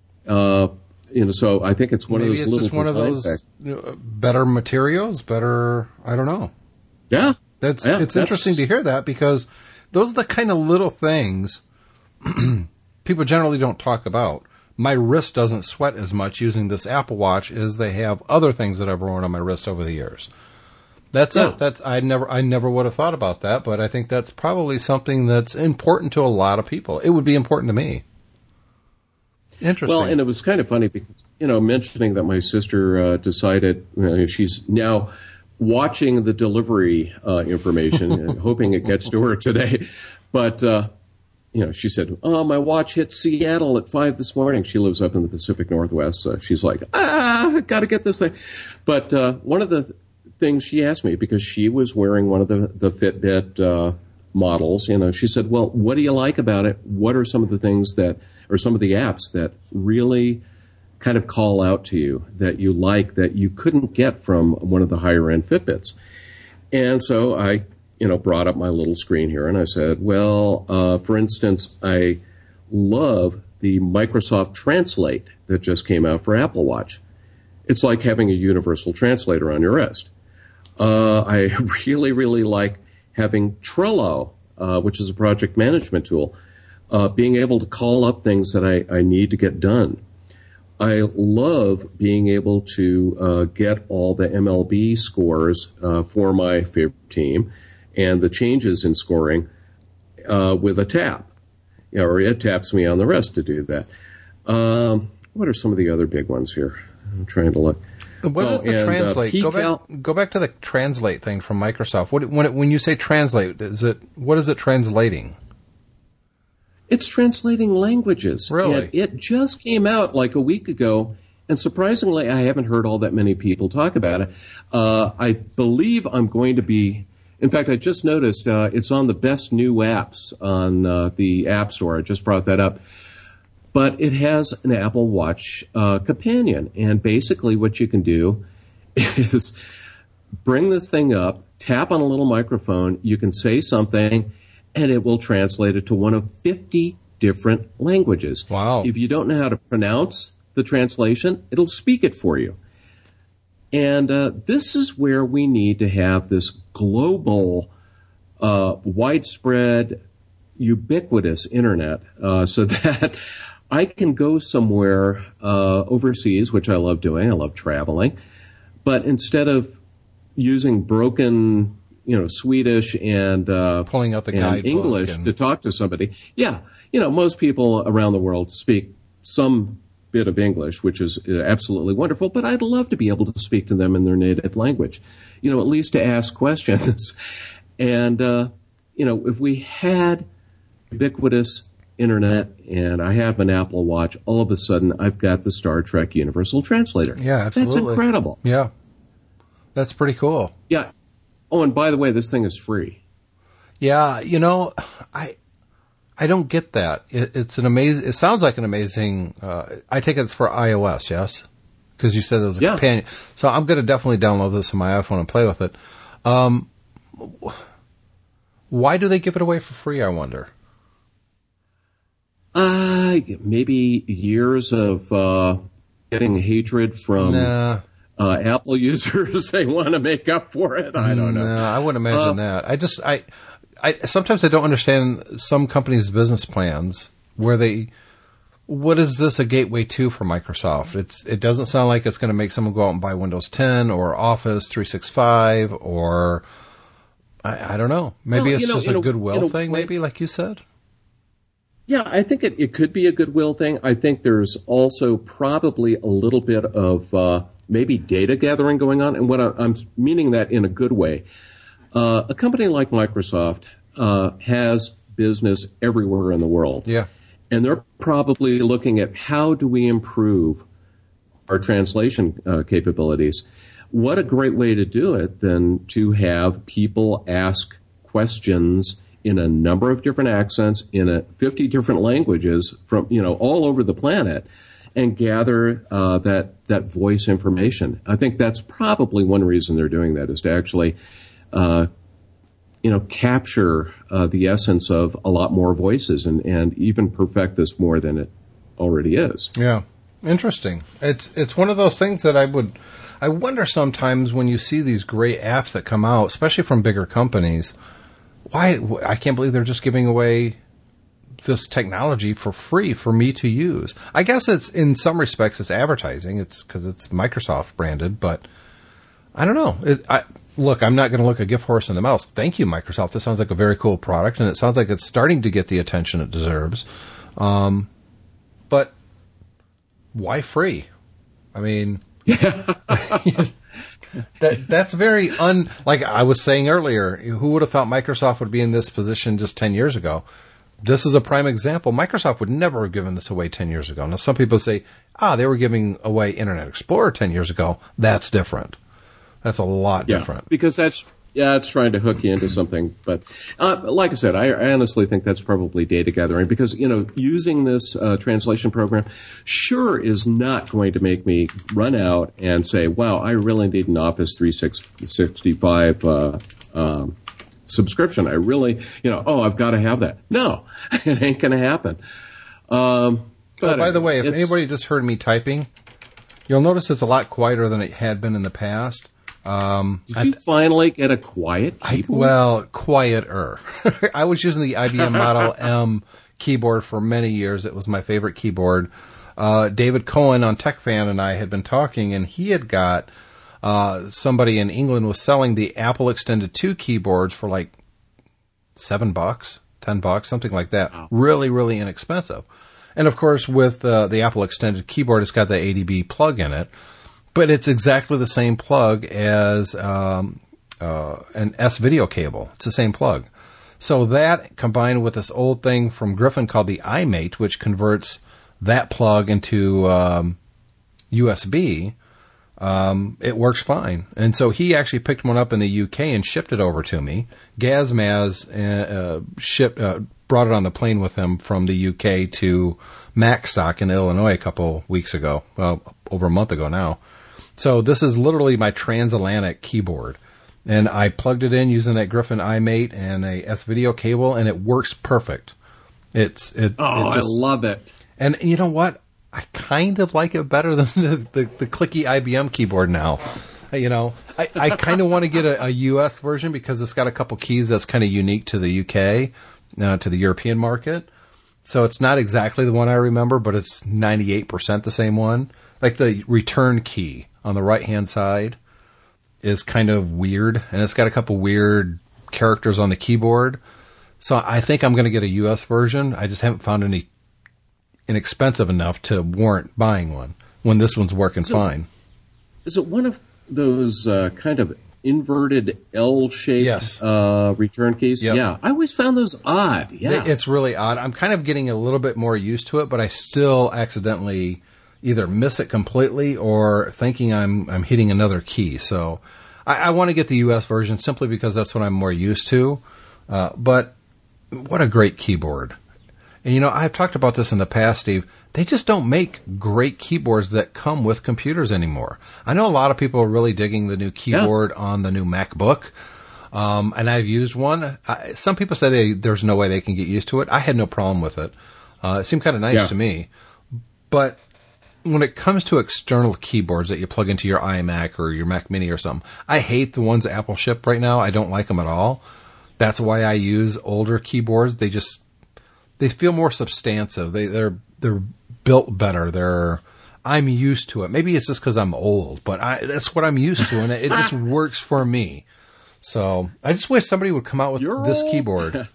B: So I think it's one of those little design effects.
A: Better materials, I don't know.
B: Yeah.
A: It's interesting to hear that, because those are the kind of little things people generally don't talk about. My wrist doesn't sweat as much using this Apple Watch as they have other things that I've worn on my wrist over the years. That's it. I never would have thought about that, but I think that's probably something that's important to a lot of people. It would be important to me. Interesting.
B: Well, and it was kind of funny because, mentioning that my sister decided, she's now watching the delivery information and hoping it gets to her today. But, she said, oh, my watch hit Seattle at 5 this morning. She lives up in the Pacific Northwest, so she's like, got to get this thing. But one of the things she asked me, because she was wearing one of the Fitbit models, she said, well, what do you like about it? What are some of the things or some of the apps that really kind of call out to you that you like that you couldn't get from one of the higher end Fitbits. And so I, brought up my little screen here and I said, well, for instance, I love the Microsoft Translate that just came out for Apple Watch. It's like having a universal translator on your wrist. I really, really like having Trello, which is a project management tool, being able to call up things that I need to get done. I love being able to get all the MLB scores for my favorite team and the changes in scoring with a tap. Or it taps me on the wrist to do that. What are some of the other big ones here? I'm trying to look.
A: What is the Translate? Go back to the Translate thing from Microsoft. When you say translate, what is it translating?
B: It's translating languages.
A: Really?
B: And it just came out like a week ago, and surprisingly, I haven't heard all that many people talk about it. I believe I'm going to be. In fact, I just noticed it's on the best new apps on the App Store. I just brought that up. But it has an Apple Watch companion. And basically what you can do is bring this thing up, tap on a little microphone, you can say something, and it will translate it to one of 50 different languages.
A: Wow.
B: If you don't know how to pronounce the translation, it'll speak it for you. And this is where we need to have this global, widespread, ubiquitous internet so that I can go somewhere overseas, which I love doing. I love traveling. But instead of using broken, Swedish and
A: pulling out the
B: and English to talk to somebody, most people around the world speak some bit of English, which is absolutely wonderful, but I'd love to be able to speak to them in their native language, at least to ask questions. And, if we had ubiquitous internet and I have an Apple Watch, all of a sudden I've got the Star Trek Universal Translator.
A: Yeah, absolutely.
B: That's incredible.
A: Yeah. That's pretty cool.
B: Yeah. Oh, and by the way, this thing is free.
A: Yeah, I don't get that. It sounds like an amazing, I take it's for iOS, yes? Because you said it was a companion. So I'm going to definitely download this on my iPhone and play with it. Why do they give it away for free, I wonder?
B: Maybe years of getting hatred from Apple users. They want to make up for it. I don't know.
A: No, I wouldn't imagine that. I sometimes I don't understand some companies' business plans where what is this a gateway to for Microsoft? It doesn't sound like it's going to make someone go out and buy Windows 10 or Office 365 or I don't know. Maybe it's just a goodwill thing, maybe, like you said.
B: Yeah, I think it could be a goodwill thing. I think there's also probably a little bit of maybe data gathering going on, and what I'm meaning that in a good way. A company like Microsoft has business everywhere in the world.
A: Yeah.
B: And they're probably looking at how do we improve our translation capabilities. What a great way to do it than to have people ask questions in a number of different accents, in 50 different languages from, all over the planet, and gather that voice information. I think that's probably one reason they're doing that, is to actually capture the essence of a lot more voices and even perfect this more than it already is.
A: Yeah. Interesting. It's one of those things that I wonder sometimes when you see these great apps that come out, especially from bigger companies, why I can't believe they're just giving away this technology for free for me to use. I guess it's in some respects it's advertising. It's because it's Microsoft branded, but I don't know. Look, I'm not going to look a gift horse in the mouth. Thank you, Microsoft. This sounds like a very cool product, and it sounds like it's starting to get the attention it deserves. But why free? I mean, that's very like I was saying earlier. Who would have thought Microsoft would be in this position just 10 years ago? This is a prime example. Microsoft would never have given this away 10 years ago. Now, some people say, they were giving away Internet Explorer 10 years ago. That's different. That's a lot different.
B: Because that's it's trying to hook you into something. But like I said, I honestly think that's probably data gathering because, using this translation program sure is not going to make me run out and say, wow, I really need an Office 365 subscription. I really, I've got to have that. No, it ain't going to happen. But
A: by the way, if anybody just heard me typing, you'll notice it's a lot quieter than it had been in the past.
B: Did you finally get a quiet keyboard?
A: Quieter. I was using the IBM Model M keyboard for many years. It was my favorite keyboard. David Cohen on TechFan and I had been talking, and he had got somebody in England was selling the Apple Extended 2 keyboards for like $7, $10, something like that. Wow. Really, really inexpensive. And of course, with the Apple Extended keyboard, it's got the ADB plug in it. But it's exactly the same plug as an S-video cable. It's the same plug. So that, combined with this old thing from Griffin called the iMate, which converts that plug into USB, it works fine. And so he actually picked one up in the UK and shipped it over to me. Gazmaz brought it on the plane with him from the UK to Macstock in Illinois a couple weeks ago. Well, over a month ago now. So this is literally my transatlantic keyboard. And I plugged it in using that Griffin iMate and a S-video cable, and it works perfect. I
B: love it.
A: And you know what? I kind of like it better than the clicky IBM keyboard now. I kind of want to get a US version because it's got a couple keys that's kind of unique to the UK, to the European market. So it's not exactly the one I remember, but it's 98% the same one. Like the return key on the right-hand side is kind of weird, and it's got a couple weird characters on the keyboard. So I think I'm going to get a US version. I just haven't found any inexpensive enough to warrant buying one when this one's working fine.
B: Is it one of those kind of inverted L-shaped return keys?
A: Yep.
B: Yeah, I always found those odd. Yeah,
A: it's really odd. I'm kind of getting a little bit more used to it, but I still accidentally either miss it completely or thinking I'm hitting another key. So I want to get the US version simply because that's what I'm more used to. But what a great keyboard. And I've talked about this in the past, Steve. They just don't make great keyboards that come with computers anymore. I know a lot of people are really digging the new keyboard on the new MacBook. And I've used one. Some people say there's no way they can get used to it. I had no problem with it. It seemed kind of nice to me. But when it comes to external keyboards that you plug into your iMac or your Mac Mini or something, I hate the ones Apple ship right now. I don't like them at all. That's why I use older keyboards. They feel more substantive. They're built better. I'm used to it. Maybe it's just because I'm old, but that's what I'm used to, and it just works for me. So I just wish somebody would come out with this keyboard.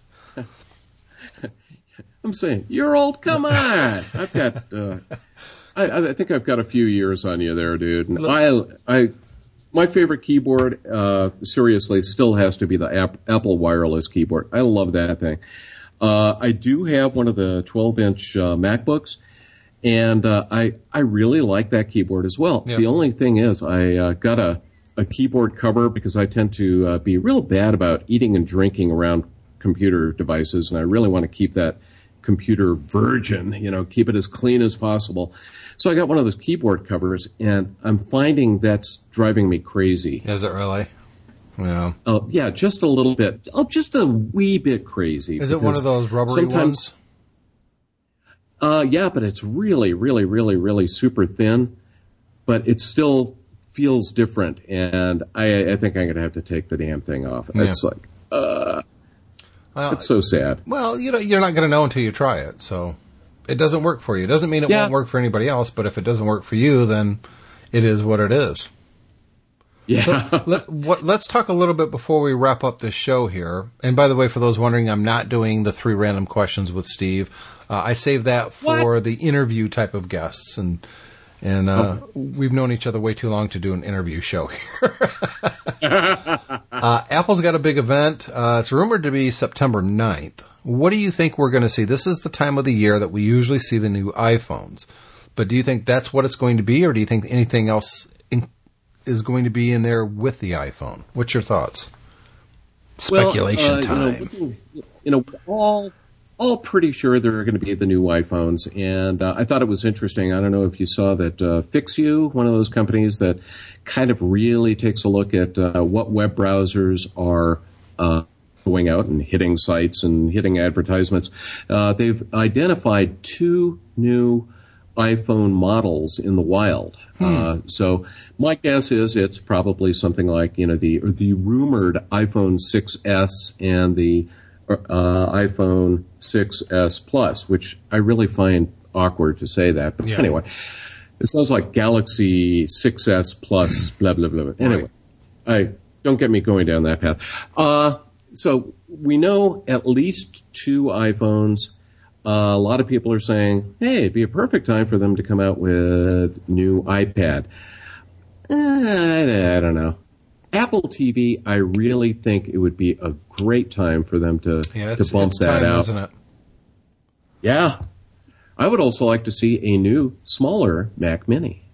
B: I'm saying, you're old? Come on. I've got... I think I've got a few years on you there, dude. And my favorite keyboard, seriously, still has to be the Apple wireless keyboard. I love that thing. I do have one of the 12-inch MacBooks, and I really like that keyboard as well. Yep. The only thing is I got a keyboard cover because I tend to be real bad about eating and drinking around computer devices, and I really want to keep that computer virgin, keep it as clean as possible. So I got one of those keyboard covers, and I'm finding that's driving me crazy.
A: Is it really? Yeah.
B: Yeah, just a little bit. Just a wee bit crazy.
A: Is it one of those rubbery ones?
B: Yeah, but it's really, really, really, really super thin, but it still feels different, and I think I'm going to have to take the damn thing off. Yeah. It's like, it's so sad.
A: Well, you're not going to know until you try it, so it doesn't work for you. It doesn't mean it won't work for anybody else, but if it doesn't work for you, then it is what it is.
B: Yeah.
A: So let's talk a little bit before we wrap up this show here. And by the way, for those wondering, I'm not doing the 3 random questions with Steve. I saved that for the interview type of guests, and we've known each other way too long to do an interview show here. Apple's got a big event. It's rumored to be September 9th. What do you think we're going to see? This is the time of the year that we usually see the new iPhones. But do you think that's what it's going to be, or do you think anything else is going to be in there with the iPhone? What's your thoughts? speculation time.
B: All pretty sure they're going to be the new iPhones, and I thought it was interesting. I don't know if you saw that Fixu, one of those companies that kind of really takes a look at what web browsers are going out and hitting sites and hitting advertisements. They've identified 2 new iPhone models in the wild. So my guess is it's probably something like the rumored iPhone 6s and the iPhone 6s Plus, which I really find awkward to say that. But anyway, it sounds like Galaxy 6s Plus, blah, blah, blah. Anyway, don't get me going down that path. So we know at least 2 iPhones. A lot of people are saying, hey, it'd be a perfect time for them to come out with new iPad. I don't know. Apple TV, I really think it would be a great time for them to bump that time, out.
A: Isn't it?
B: Yeah. I would also like to see a new, smaller Mac Mini.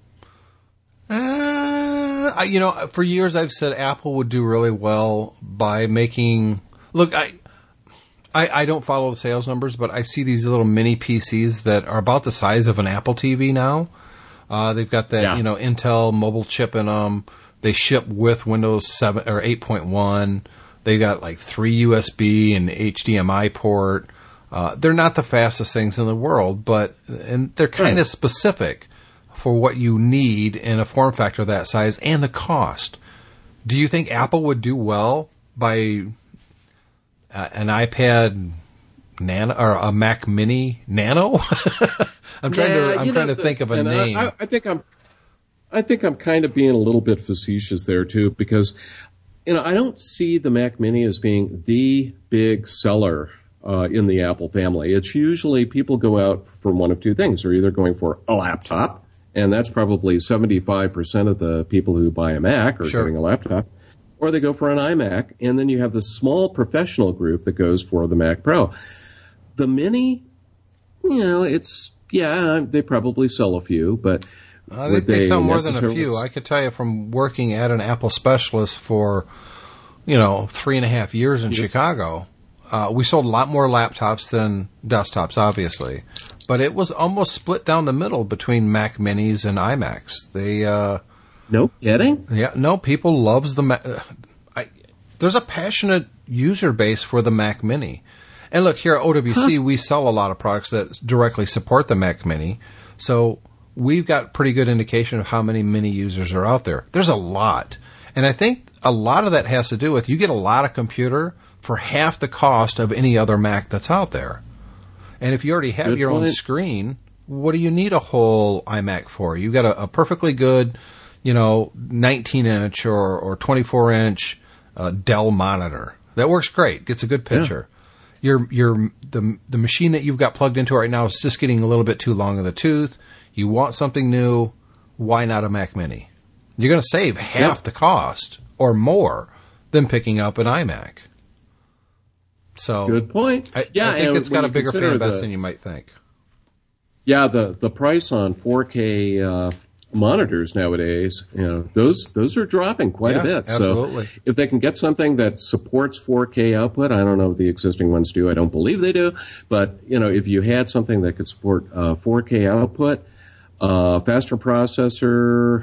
A: For years I've said Apple would do really well by making... Look, I don't follow the sales numbers, but I see these little mini PCs that are about the size of an Apple TV now. They've got that, Intel mobile chip in them. They ship with Windows 7 or 8.1. They got like 3 USB and HDMI port. They're not the fastest things in the world, and they're kind of specific for what you need in a form factor that size and the cost. Do you think Apple would do well by an iPad Nano or a Mac Mini Nano? I'm trying to think of a name.
B: I think I'm kind of being a little bit facetious there too, because I don't see the Mac Mini as being the big seller in the Apple family. It's usually people go out for one of 2 things. They're either going for a laptop, and that's probably 75% of the people who buy a Mac are getting a laptop, or they go for an iMac, and then you have the small professional group that goes for the Mac Pro. The Mini, they probably sell a few, but
A: they sell more than a few. I could tell you from working at an Apple specialist for, 3.5 years in Chicago, we sold a lot more laptops than desktops, obviously. But it was almost split down the middle between Mac Minis and iMacs.
B: No kidding?
A: Yeah, no, people loves the Mac. There's a passionate user base for the Mac Mini. And look, here at OWC, we sell a lot of products that directly support the Mac Mini. So we've got pretty good indication of how many Mini users are out there. There's a lot. And I think a lot of that has to do with you get a lot of computer for half the cost of any other Mac that's out there. And if you already have your own screen, what do you need a whole iMac for? You've got a perfectly good, 19-inch or 24-inch Dell monitor. That works great. Gets a good picture. Yeah. The machine that you've got plugged into right now is just getting a little bit too long in the tooth. You want something new, why not a Mac Mini? You're going to save half the cost or more than picking up an iMac. So
B: good point.
A: I think it's got a bigger fan base than you might think.
B: Yeah, the price on 4K monitors nowadays, those are dropping quite a bit.
A: Absolutely.
B: So if they can get something that supports 4K output, I don't know if the existing ones do. I don't believe they do. But, if you had something that could support 4K output, faster processor,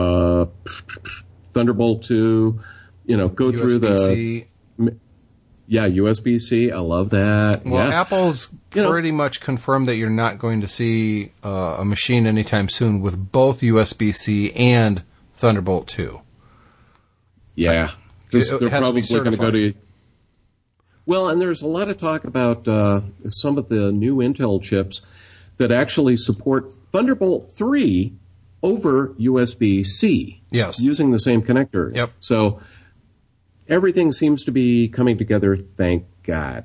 B: Thunderbolt 2, go USB-C. Through the... Yeah, USB-C. I love that.
A: Well, Apple's pretty much confirmed that you're not going to see a machine anytime soon with both USB-C and Thunderbolt 2.
B: Yeah. They're probably going to go to... Well, and there's a lot of talk about some of the new Intel chips that actually support Thunderbolt 3 over USB-C.
A: Yes.
B: Using the same connector.
A: Yep.
B: So... everything seems to be coming together, thank God.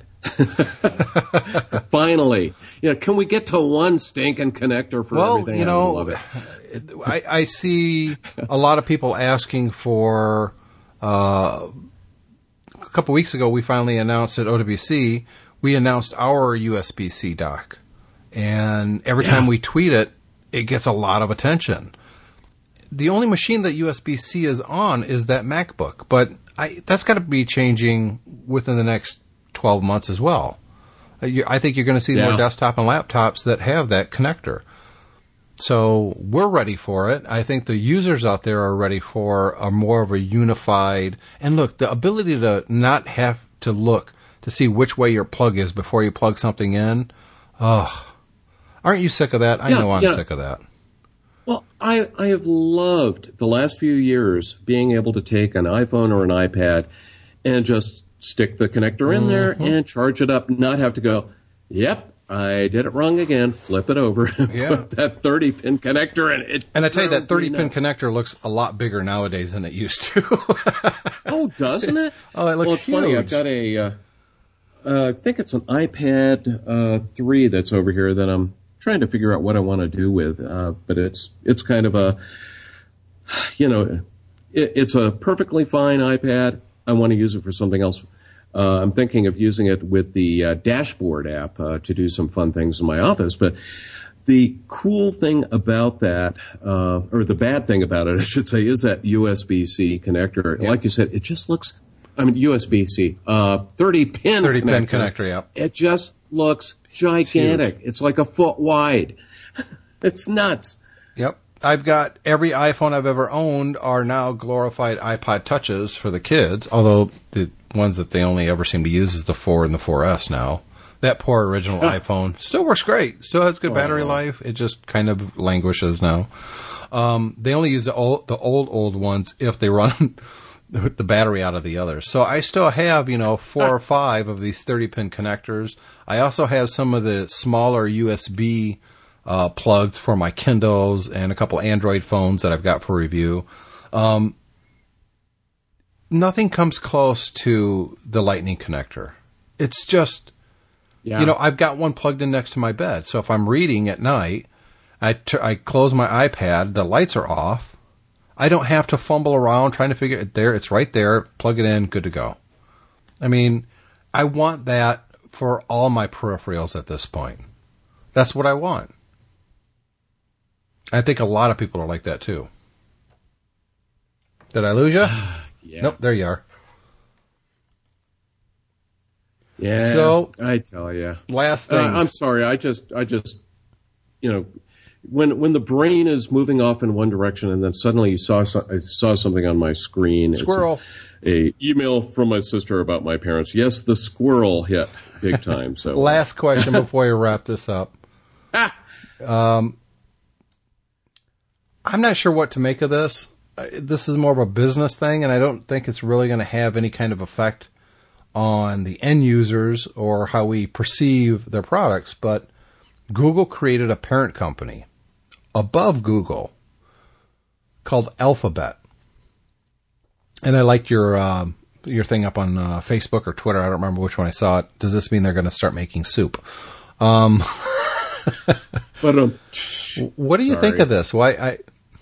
B: Finally. Can we get to one stinking connector for everything? I love it.
A: I see a lot of people asking for... a couple weeks ago, we finally announced at OWC, we announced our USB-C dock. And every time we tweet it, it gets a lot of attention. The only machine that USB-C is on is that MacBook, but that's got to be changing within the next 12 months as well. I think you're going to see more desktop and laptops that have that connector. So we're ready for it. I think the users out there are ready for a more of a unified, and look, the ability to not have to look to see which way your plug is before you plug something in. Oh, aren't you sick of that? I know I'm sick of that.
B: Well, I have loved the last few years being able to take an iPhone or an iPad and just stick the connector in there and charge it up, not have to go, yep, I did it wrong again, flip it over, put that 30-pin connector in it.
A: And I tell you, that 30-pin connector looks a lot bigger nowadays than it used to.
B: Oh, doesn't it?
A: Oh, it looks huge.
B: Funny. I've got I think it's an iPad 3 that's over here that I'm trying to figure out what I want to do with. But it's kind of a, it's a perfectly fine iPad. I want to use it for something else. I'm thinking of using it with the dashboard app to do some fun things in my office. But the cool thing about that, or the bad thing about it, I should say, is that USB-C connector. Yeah. Like you said, it just looks, USB-C, 30-pin
A: connector, yeah.
B: It just looks gigantic. It's like a foot wide. It's nuts.
A: Yep. I've got every iPhone I've ever owned are now glorified iPod Touches for the kids, although the ones that they only ever seem to use is the 4 and the 4S now. That poor original iPhone still works great. Still has good battery life. It just kind of languishes now. They only use the old ones if they run the battery out of the others. So I still have, 4 or 5 of these 30-pin connectors. I also have some of the smaller USB plugs for my Kindles and a couple Android phones that I've got for review. Nothing comes close to the Lightning connector. It's just, I've got one plugged in next to my bed. So if I'm reading at night, I close my iPad, the lights are off. I don't have to fumble around trying to figure it there. It's right there. Plug it in. Good to go. I mean, I want that for all my peripherals at this point. That's what I want. I think a lot of people are like that too. Did I lose you?
B: Yeah.
A: Nope, there you are.
B: Yeah.
A: So
B: I tell you,
A: last thing.
B: I'm sorry. I just, when the brain is moving off in one direction and then suddenly I saw something on my screen.
A: Squirrel.
B: It's a email from my sister about my parents. Yes, the squirrel hit big time. So
A: last question before we wrap this up. I'm not sure what to make of this. This is more of a business thing, and I don't think it's really going to have any kind of effect on the end users or how we perceive their products. But Google created a parent company above Google called Alphabet. And I liked your thing up on Facebook or Twitter. I don't remember which one I saw it. Does this mean they're going to start making soup? What do you think of this? Why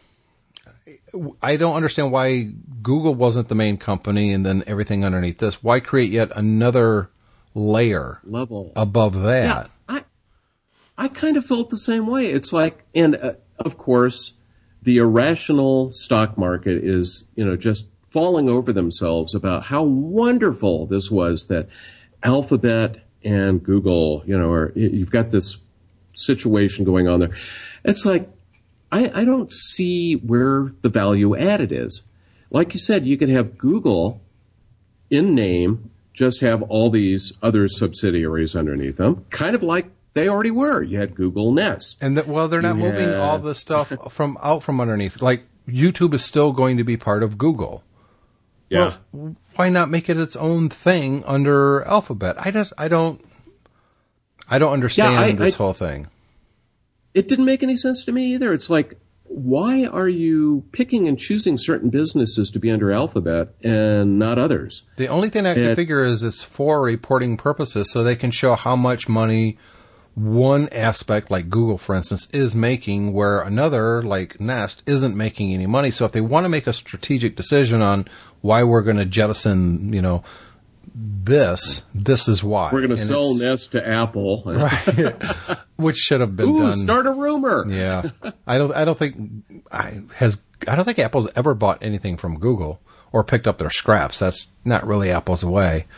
A: I don't understand why Google wasn't the main company and then everything underneath this. Why create yet another level above that?
B: Yeah, I kind of felt the same way. It's like, and of course, the irrational stock market is, just falling over themselves about how wonderful this was that Alphabet and Google, you've got this situation going on there. It's like, I don't see where the value added is. Like you said, you could have Google in name, just have all these other subsidiaries underneath them, kind of like they already were. You had Google Nest.
A: And they're not moving all the stuff from underneath. Like YouTube is still going to be part of Google.
B: Yeah.
A: Well, why not make it its own thing under Alphabet? I don't understand this whole thing.
B: It didn't make any sense to me either. It's like, why are you picking and choosing certain businesses to be under Alphabet and not others?
A: The only thing I can figure is it's for reporting purposes, so they can show how much money one aspect, like Google, for instance, is making, where another, like Nest, isn't making any money. So if they want to make a strategic decision on why we're going to jettison, this is why.
B: We're going to sell Nest to Apple.
A: Right. Which should have been done.
B: Start a rumor.
A: Yeah. I don't think Apple's ever bought anything from Google, or picked up their scraps. That's not really Apple's way.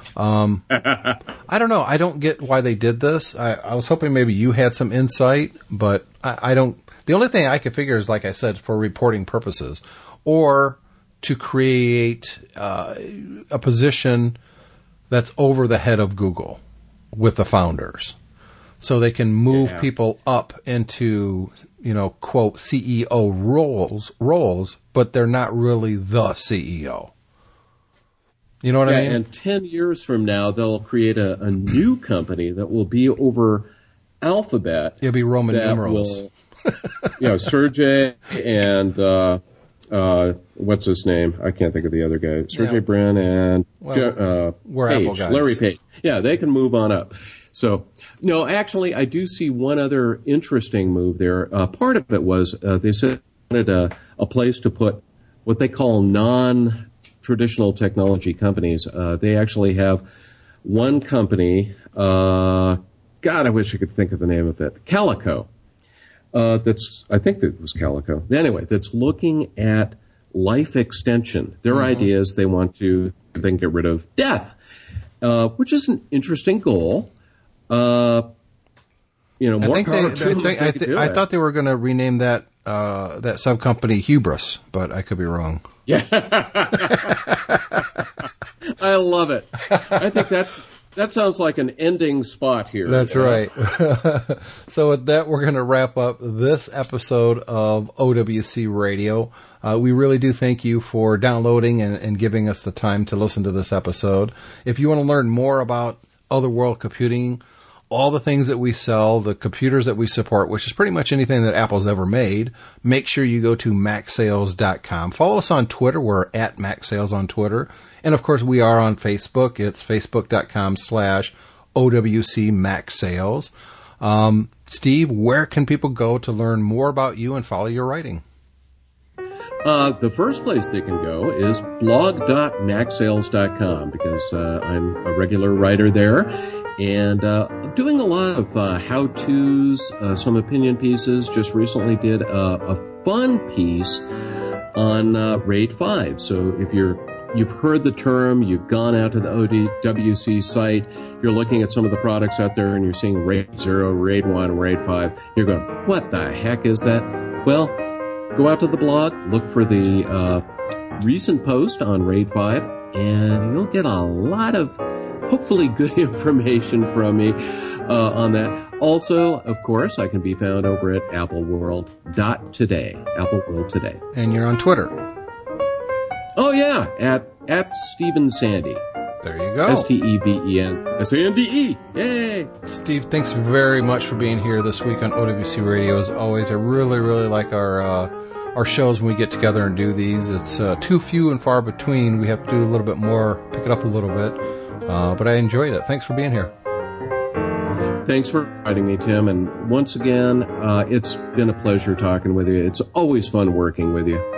A: I don't know. I don't get why they did this. I was hoping maybe you had some insight, but I don't. The only thing I could figure is, like I said, for reporting purposes, or to create a position that's over the head of Google with the founders, so they can move people up into, quote, CEO roles, but they're not really the CEO. You know what I mean?
B: And 10 years from now, they'll create a new company that will be over Alphabet.
A: It'll be Roman numerals.
B: Sergey and what's his name? I can't think of the other guy. Sergey Brin and
A: we're
B: Page,
A: Apple guys.
B: Larry Page. Yeah, they can move on up. So, no, actually, I do see one other interesting move there. Part of it was they said they wanted a place to put what they call non-traditional technology companies. They actually have one company, God, I wish I could think of the name of it, Calico. I think that was Calico. Anyway, that's looking at life extension. Their idea is they can get rid of death, which is an interesting goal. More power to them.
A: I thought they were going to rename that sub company Hubris, but I could be wrong.
B: Yeah, I love it. I think that sounds like an ending spot here.
A: That's right. So with that, we're going to wrap up this episode of OWC Radio. We really do thank you for downloading and giving us the time to listen to this episode. If you want to learn more about Other World Computing, all the things that we sell, the computers that we support, which is pretty much anything that Apple's ever made, make sure you go to MacSales.com. Follow us on Twitter. We're at MacSales on Twitter. And of course, we are on Facebook. It's Facebook.com/OWC MacSales. Steve, where can people go to learn more about you and follow your writing?
B: The first place they can go is blog.macsales.com because I'm a regular writer there. And I'm doing a lot of how-tos, some opinion pieces. Just recently did a fun piece on RAID 5. So if you've heard the term, you've gone out to the OWC site, you're looking at some of the products out there, and you're seeing RAID 0, RAID 1, RAID 5, you're going, what the heck is that? Well, go out to the blog, look for the recent post on RAID 5, and you'll get a lot of hopefully good information from me on that. Also, of course, I can be found over at appleworld.today, Apple World Today.
A: And you're on Twitter.
B: Oh, yeah, at Stephen Sandy.
A: There you go.
B: StevenSande. Yay!
A: Steve, thanks very much for being here this week on OWC Radio. As always, I really, really like our shows when we get together and do these. It's too few and far between. We have to do a little bit more, pick it up a little bit. But I enjoyed it. Thanks for being here.
B: Thanks for inviting me, Tim. And once again, it's been a pleasure talking with you. It's always fun working with you.